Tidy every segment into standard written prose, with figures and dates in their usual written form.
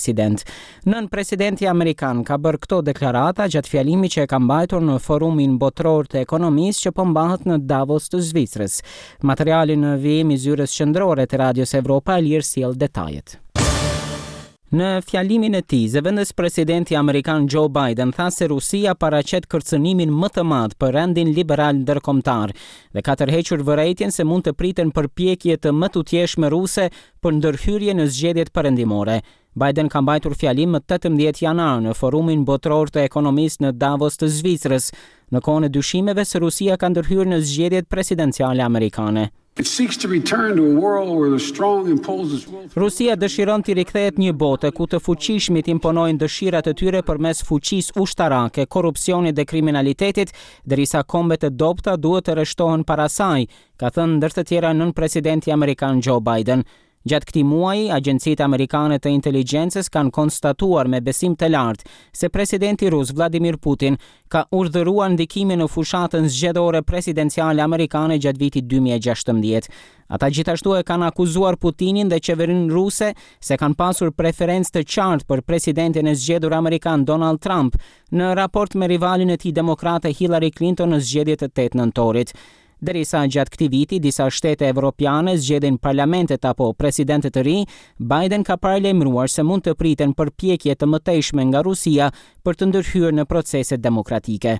president. Nën presidenti amerikan ka bërë këto deklarata gjatë fjalimit që e ka mbajtur në forumin botror të ekonomisë që po mbahet në Davos të Zvicrës. Materiali në vijim i zyrës qendrore të Radios Evropa Elir sjell detajet. Në fjalimin e tij, zëvendës presidenti amerikan Joe Biden tha se Rusia paraqet kërcënimin më të madh për rendin liberal ndërkombëtar dhe ka tërhequr vërejtjen se mund të priten përpjekje të më tutjeshme ruse për ndërhyrje në zgjedhjet perëndimore. Biden ka mbajtur fjalim më 18 janar në forumin botror të ekonomisë në Davos të Zvicrës, në kohën e dyshimeve se Rusia ka ndërhyrë në zgjedhjet presidenciale amerikane. Rusia dëshiron të rikthehet një bote ku të fuqishmit imponojnë dëshirat e tyre përmes fuqisë ushtarake, korrupsionit dhe kriminalitetit, derisa kombet e dobta duhet të rreshtohen para saj, ka thënë ndër të tjera nën presidenti amerikan Joe Biden. Gjatë këtij muaji, agjencitë amerikane të inteligjencës kanë konstatuar me besim të lartë se presidenti rus Vladimir Putin ka urdhëruar ndikimin në fushatën zgjedhore presidenciale amerikane gjatë vitit 2016. Ata gjithashtu e kanë akuzuar Putinin dhe qeverinë ruse se kanë pasur preferencë të qartë për presidentin e zgjedhur amerikan Donald Trump në raport me rivalin e tij demokrate Hillary Clinton në zgjedhjet e 8 nëntorit. Derisa gjatë këtij viti disa shtete evropiane zgjedhin parlamentet apo presidente të ri, Biden ka paralajmëruar se mund të priten përpjekje të mëtejshme nga Rusia për të ndërhyrë në procese demokratike.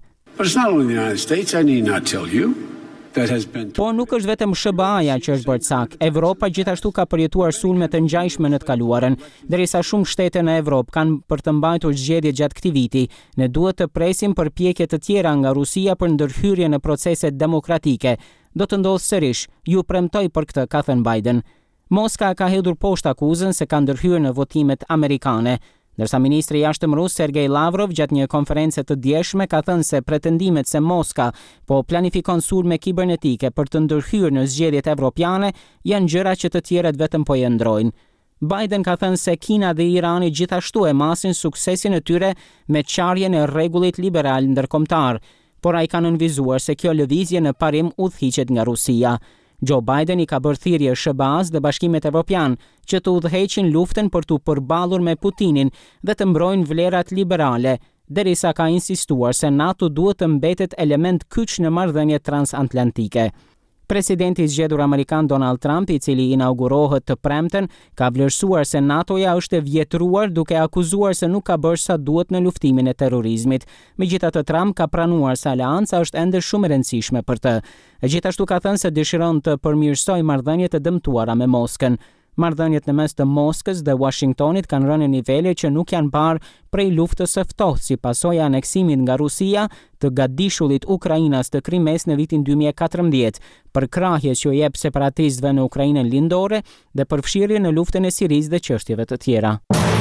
Po nuk është vetëm SBA-ja që është bërë cak. Evropa gjithashtu ka përjetuar sulme të ngjajshme në të kaluarën. Derisa shumë shtete në Evropë kanë për të mbajtur zgjedhje gjatë këtij viti, ne duhet të presim përpjekje të tjera nga Rusia për ndërhyrje në procese demokratike. Do të ndodhë sërish, ju premtoj për këtë, ka thënë Biden. Moska ka hedhur poshtë akuzën se ka ndërhyrë në votimet amerikane. Ndërsa ministri i jashtëm rus Sergej Lavrov gjatë një konferencë të djeshme ka thënë se pretendimet se Moska po planifikon sulme kibernetike për të ndërhyrë në zgjedhjet evropiane janë gjëra që të tjerët vetëm po i ndrojnë. Biden ka thënë se Kina dhe Irani gjithashtu e masin suksesin e tyre me qarjen e rregullit liberal ndërkombëtar, por ai ka nënvizuar se kjo lëvizje në parim udhëhiqet nga Rusia. Joe Biden i ka bërë thirrje SBA-s dhe Bashkimit Evropian që të udhëheqin luftën për të përballur me Putinin dhe të mbrojnë vlerat liberale, derisa ka insistuar se NATO duhet të mbetet element kyç në marrëdhëniet transatlantike. Presidenti i zgjedhur amerikan Donald Trump, i cili inaugurohet të premten, ka vlerësuar se NATO-ja është e vjetruar duke akuzuar se nuk ka bërë sa duhet në luftimin e terrorizmit. Megjithatë, Trump ka pranuar se aleanca është ende shumë e rëndësishme për të. Gjithashtu ka thënë se dëshiron të përmirësojë marrëdhëniet e dëmtuara me Moskën. Marrëdhëniet në mes të Moskës dhe Washingtonit kanë rënë në nivele që nuk janë parë prej luftës së ftohtë si pasojë e aneksimit nga Rusia të gatishullit Ukrainas të Krimes në vitin 2014, për krahjes që jep separatistëve në Ukrainën lindore dhe përfshirje në luftën e Sirisë dhe çështjeve të tjera.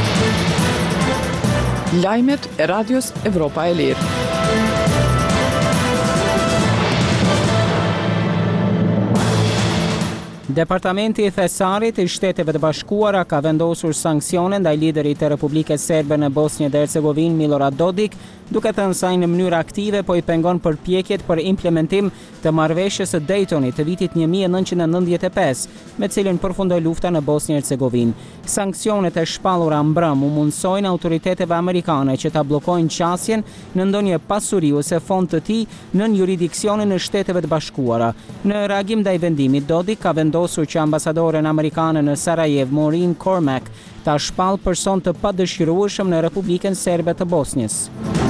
Lajmet e Radios Evropa e Lirë. Departamenti i Thesarit i Shteteve të Bashkuara ka vendosur sanksione ndaj liderit të Republikës Serbe në Bosnjë dhe Hercegovinë Milorad Dodik, duke thënë se ai në mënyrë aktive po i pengon përpjekjet për implementim të marrëveshjes së Daytonit të vitit 1995, me cilën përfundoi lufta në Bosnjë-Hercegovinë. Sanksionet e shpallura mbrëm u mundsojnë autoriteteve amerikane që ta bllokojnë qasjen në ndonjë pasuri ose fond të tij nën jurisdiksionin e Shteteve të Bashkuara. Në reagim ndaj vendimit, Dodik ka vendosur që ambasadoren amerikane në Sarajevo, Maureen Cormack, ta shpall person të padëshirueshëm në Republikën Serbe të Bosnjës.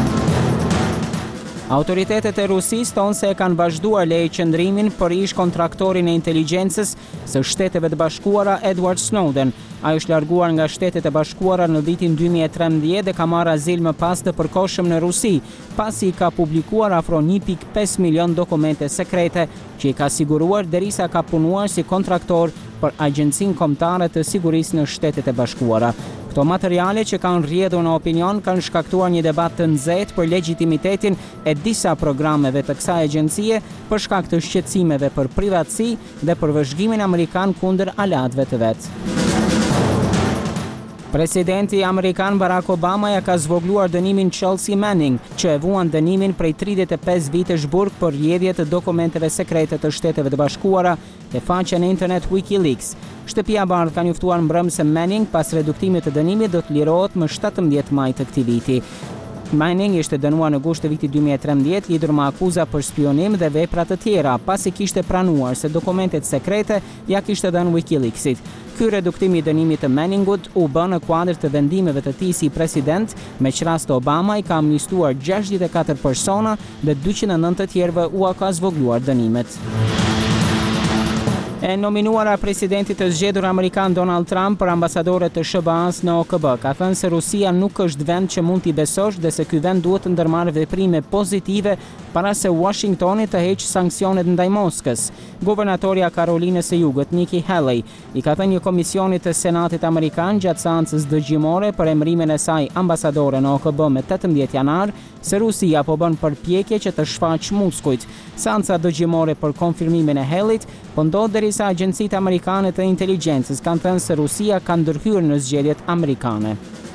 Autoritetet e Rusisë thonë se kanë vazhduar leje qëndrimin për ish kontraktorin e inteligjencës së Shteteve të Bashkuara Edward Snowden. Ai është larguar nga Shtetet e Bashkuara në vitin 2013 dhe ka marrë azil më pas të përkohshëm në Rusi, pasi ka publikuar afro 1.5 milion dokumente sekrete që i ka siguruar derisa ka punuar si kontraktor për Agjencinë Kombëtare të Sigurisë në Shtetet e Bashkuara. Këto materiale që kanë rrjedhur në opinion kanë shkaktuar një debat të nxehtë për legjitimitetin e disa programeve të kësaj agjencie për shkak të shqetësimeve për privatësi dhe për vëzhgimin amerikan kundër aleatëve të vet. Presidenti amerikan Barack Obama ja ka zvogluar dënimin Chelsea Manning, që e vuan dënimin prej 35 vitesh burg për rrjedhje të dokumenteve sekrete të Shteteve të Bashkuara e faqja në internet WikiLeaks. Shtëpia e Bardhë ka njoftuar mbrëmje se Manning pas reduktimit të dënimit do të lirohet më 17 maj të këtij viti. Manning ishte dënuar në gusht të vitit 2013 lidhur me akuza për spionim dhe vepra të tjera, pasi kishte pranuar se dokumentet sekrete ja kishte dhënë WikiLeaksit. Ky reduktim i dënimit të Manningut u bë në kuadër të vendimeve të tij si president, me qrast Obama i ka amnistuar 64 persona dhe 209 të tjerëve u ka zvogluar dënimet. E nominuara presidenti të zgjedhur amerikan Donald Trump për ambasadore të SBA-s në OKB ka thënë se Rusia nuk është vend që mund t'i besosh dhe se ky vend duhet të ndërmarrë veprime pozitive para se Washingtoni të heqë sanksionet ndaj Moskës. Guvernatorja Karolinës së Jugut, Nikki Haley, i ka thënë një komisionit të Senatit amerikan gjatë seancës dëgjimore për emërimin e saj ambasadore në OKB me 18 janar se Rusia po bën përpjekje që të shfaqë muskujt. Seanca dëgjimore për konfirmimin e Haleyt po ndodh derisa agjencitë amerikane të inteligjencës kanë thënë se Rusia ka ndërhyrë në zgjedhjet amerikane.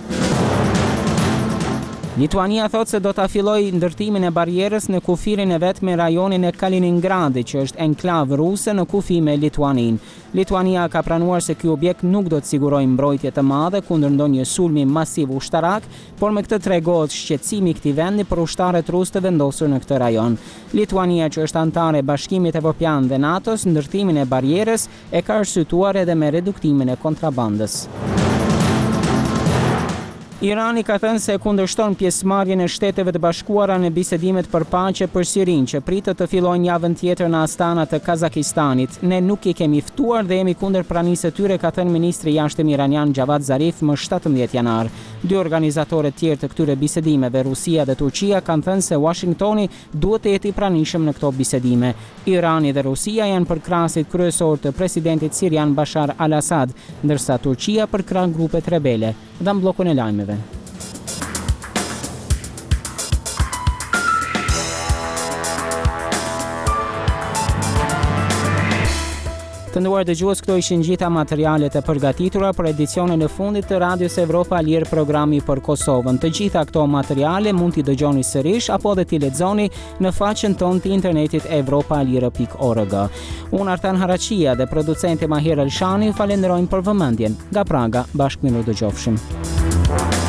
Lituania thot se do ta fillojë ndërtimin e barrierës në kufirin e vet me rajonin e Kaliningradit, që është enklavë ruse në kufi me Lituaninë. Lituania ka pranuar se ky objekt nuk do të sigurojë mbrojtje të madhe kundër ndonjë sulmi masiv ushtarak, por me këtë tregohet shqetësimi i këtij vendi për ushtarët rusë të vendosur në këtë rajon. Lituania, që është antare e Bashkimit Evropian dhe NATO-s, ndërtimin e barrierës e ka arsyetuar edhe me reduktimin e kontrabandës. Irani ka thënë se kundërshton pjesëmarrjen e Shteteve të Bashkuara në bisedimet për paqe për Sirinë, që pritet të fillojnë javën tjetër në Astana të Kazakistanit. Ne nuk i kemi ftuar dhe jemi kundër pranisë së tyre, ka thënë ministri i jashtëm iranian Javad Zarif më 17 janar. Dy organizatorët tjerë të këtyre bisedimeve, Rusia dhe Turqia, kanë thënë se Washingtoni duhet të jetë i pranishëm në këto bisedime. Irani dhe Rusia janë përkrasit kryesor të presidentit sirian Bashar al-Assad, ndërsa Turqia përkrah grupet rebele. Dhe në blokun e lajmeve. Të nderuar dëgjues, këto ishin gjitha materialet e përgatitura për edicionin e fundit të Radios Evropa Lier, programi për Kosovën. Të gjitha këto materiale mund t'i dëgjoni sërish apo edhe t'i lexoni në faqen tonë të internetit evropalier.org. Unë Artan Haraqia dhe producenti Mahir Elshani falenderojmë për vëmendjen. Nga Praga, bashkë miru dëgjofshim.